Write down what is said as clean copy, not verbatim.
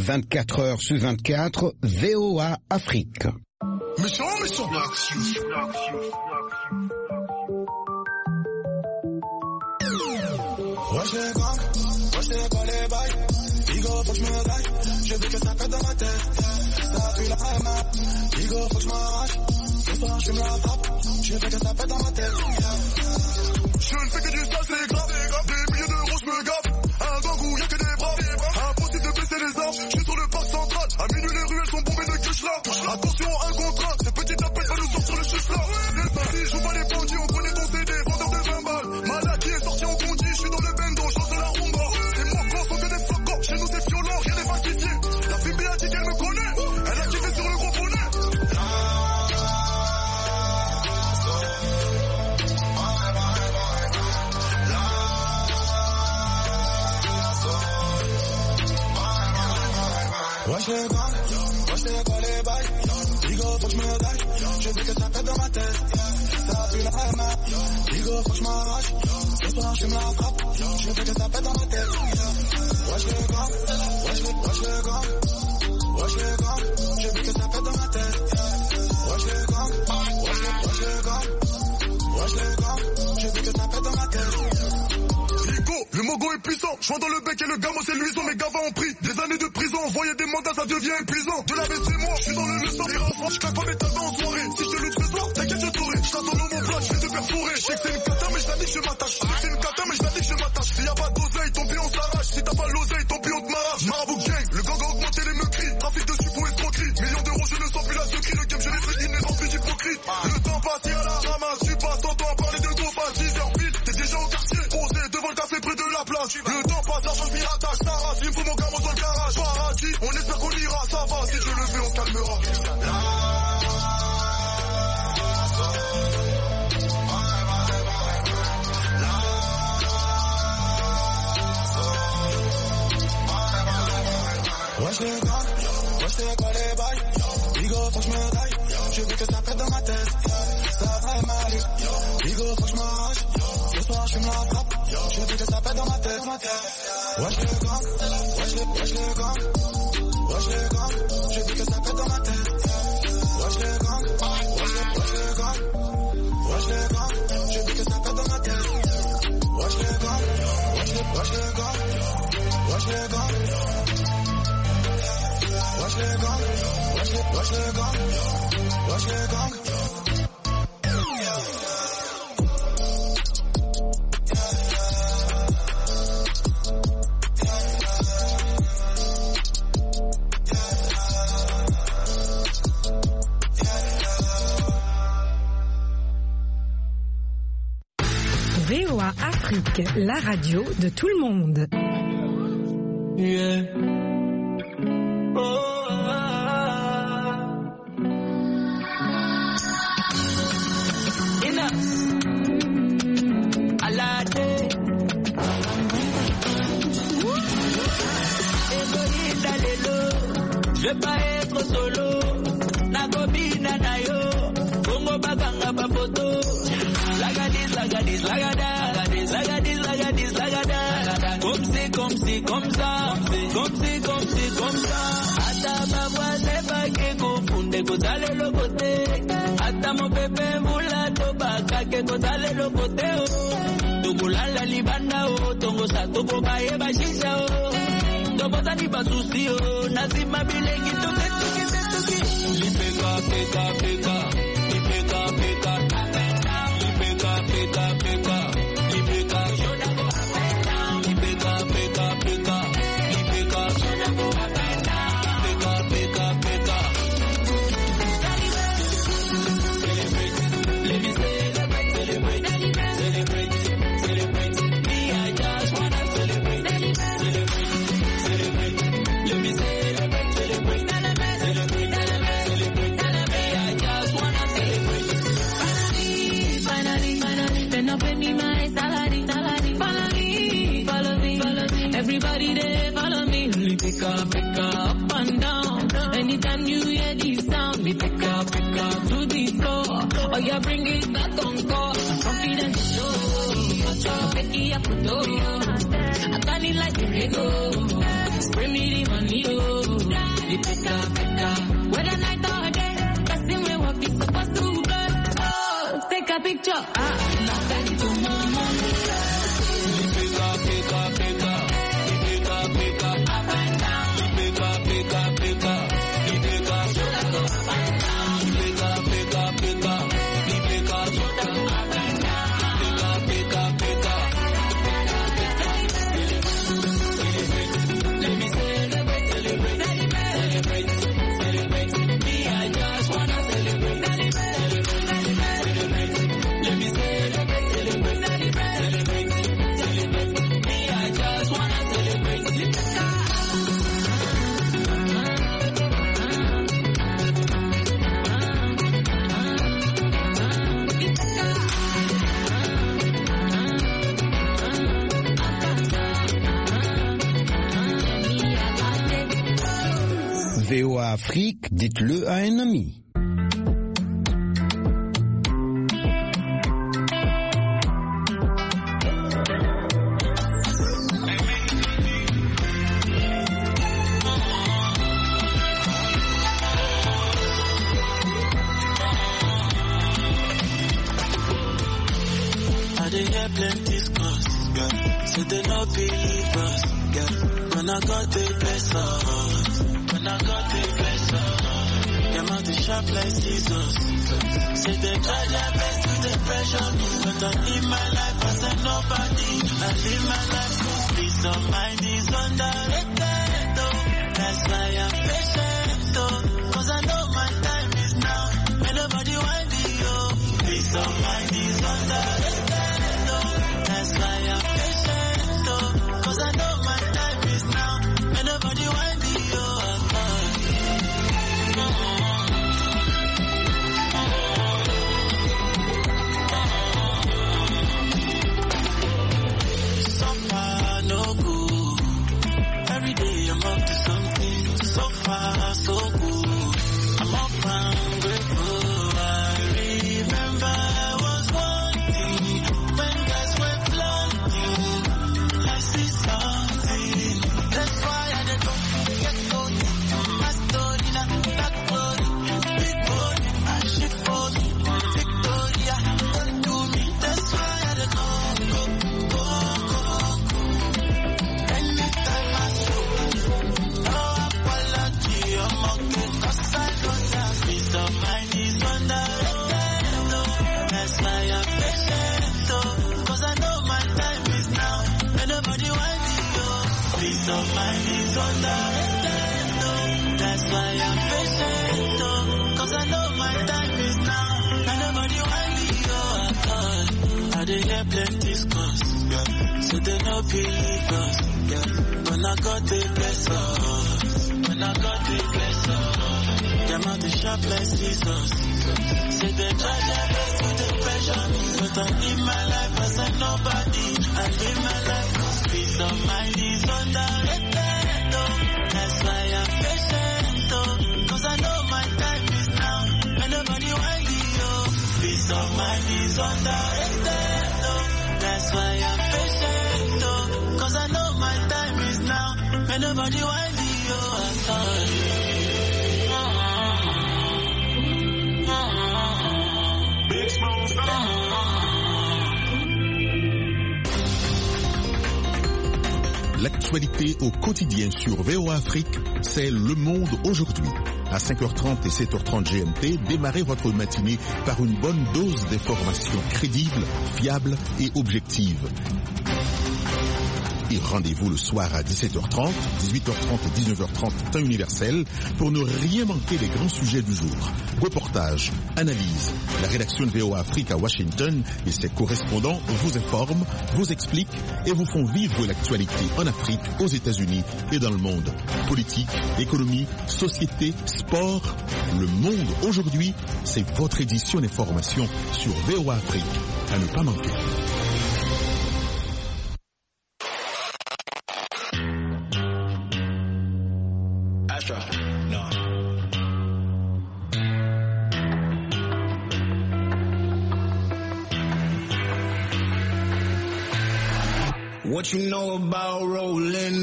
24 heures sur 24, VOA Afrique. Méchant. Wesh les quoi les bails. Igo, faut que je me gagne. Je veux que ça pète dans ma tête. Ça pue la MA. Igo, faut que je m'arrache. Ce soir, je me la frappe. Je veux que ça pète dans ma tête. Je ne fais que du sale, c'est grave. Des milliers d'euros, je me gaffe. Un gang où y'a que des braves. Impossible de baisser les armes. Je suis sur le parc central. À minuit, les ruelles sont bombées de cuches là. Attention, un contre un. Cette petite tapette va nous sortir le chus là. Les bandits, joue pas les bandits. On connaît ton CD, vendeur de 20 balles. Malaki est sorti en condi. Je suis dans le bendo, chance de la rumba. Les morts sont que des flocons. Chez nous, c'est violent, rien n'est falsifié. La fille a dit qu'elle me connaît. Elle a kiffé sur le gros bonnet. Wesh les quoi les bails. Igo, faut que je me gagne. Je veux que ça pète dans ma tête. Ça pue la MA. Igo, faut que je m'arrache. Ce soir, je me la frappe. Je veux que ça pète dans ma tête. Wesh les gars. Je veux que ça pète dans ma tête. Wesh les gars. Je veux que ça pète dans ma tête. Le mogo est puissant, je vois dans le bec et le gamo c'est luisant. Mes gars ont pris des années de prison. Envoyer des mandats ça devient épuisant. De la c'est moi, je suis dans le leçon. Les renforts, je claque pas mes talents en soirée. Si je te loot ce soir, t'inquiète je t'aurai. Je t'attends dans mon plat, je vais te perforer. Je sais que c'est une cata mais je l'ai dit que je m'attache. C'est une cata mais je l'ai dit que je m'attache. S'il y a pas d'oseille, ton pied on s'arrache. Si t'as pas l'oseille, ton pied on te m'arrache. Marabout gang, le gang a augmenté les meurtris. Trafic de suppos escroquerie. Millions d'euros, je ne sens plus la secrie. Le game je l'ai fait inhérent, plus hypocrite. Le temps passe à la ramasse. Tu passes ton temps à parler de gros pas. 10h pile, t'es déjà au quartier. Posé devant le café près de la place. Le temps passe, l'argent je m'y attache, ça rase, il me faut mon gamo dans le garage. Paradis, on espère qu'on ira, ça va, si je le fais on calmera. Wesh les quoi les bails. Igo, faut que je me gagne. Je veux que ça pète dans ma tête. Ça va mal. Igo, faut que je m'arrache. Ce soir, je me la frappe. Je veux que ça pète dans ma tête. Wesh les gars. Je veux que ça pète dans ma tête. Wesh les gars. Je veux que ça pète dans ma tête. Wesh les gars. VOA Afrique, la radio de tout le monde. Yeah. Je veux pas être solo. Nagobina nayo. Bongo baganga bapoto. Lagadis, lagada. Comme ça. Ata babwa seba ke kufunde kutale lokote. Ata mo pepe mula toba kake kutale lokote. Tukulala libanda o. Tongo sa tuko baye bashisha o. Tobota ni basusi o. Nazima bileki tuke. Lipeka. Everybody there, follow me. Pick up and down. Anytime you hear this sound, we pick up to the floor. Oh, yeah, bring it back on course. Confidence show. Becky up the door. I got it like a Lego. Spray me the money, oh. VOA Afrique, dites-le à un ami. Plenty scores, yeah. So they not believe us, yeah. When I got the bless us, when I got the bless us, them out the sharp like scissors. Say they try their best to the pressure me, but I live my life as a nobody. I live my life cause peace of mind is underrated, though. That's why I'm patient, though. Cause I know my time is now, when nobody want me, oh. Peace of mind is underrated. That's why I'm patient, though. Cause I know my time is now. And nobody want me, So far, no good. Every day I'm up to something. So far, so good. I'm up and grateful. I remember I was wanting when guys were planting. I see something. That's why I don't get gold. My story now, black glory. Big body, I ship for me. Victoria, don't do me. That's why I don't go. Anytime I show, no apology. I'm okay, cause I don't have peace of mind is underrated, though. That's why I'm patient, though. Cause I know my time is now. And nobody want me, oh. Peace of mind is underrated, though. That's why I'm patient, though. Cause I know my time is now. And nobody want me, oh. I dey hear plenty scores, yeah. So they no believe us, yeah. When I got the bless us, when I got the bless us, them out the sharp like scissors. Say they try their best to the pressure me, but I live my life as a nobody. I live my life cause peace of mind is underrated, though. That's why I'm patient, though. Cause I know my time is now. And nobody want me, oh. Peace of mind is underrated, though. That's why I'm patient, though. Cause I know my time is now. And nobody want me, oh. L'actualité au quotidien sur VOA Afrique, c'est Le Monde aujourd'hui. À 5h30 et 7h30 GMT, démarrez votre matinée par une bonne dose d'informations crédibles, fiables et objectives. Et rendez-vous le soir à 17h30, 18h30 et 19h30 temps universel pour ne rien manquer des grands sujets du jour. Reportages, analyses. La rédaction de VOA Afrique à Washington et ses correspondants vous informent, vous expliquent et vous font vivre l'actualité en Afrique, aux États-Unis et dans le monde. Politique, économie, société, sport. Le Monde aujourd'hui, c'est votre édition d'information sur VOA Afrique. À ne pas manquer. What you know about rolling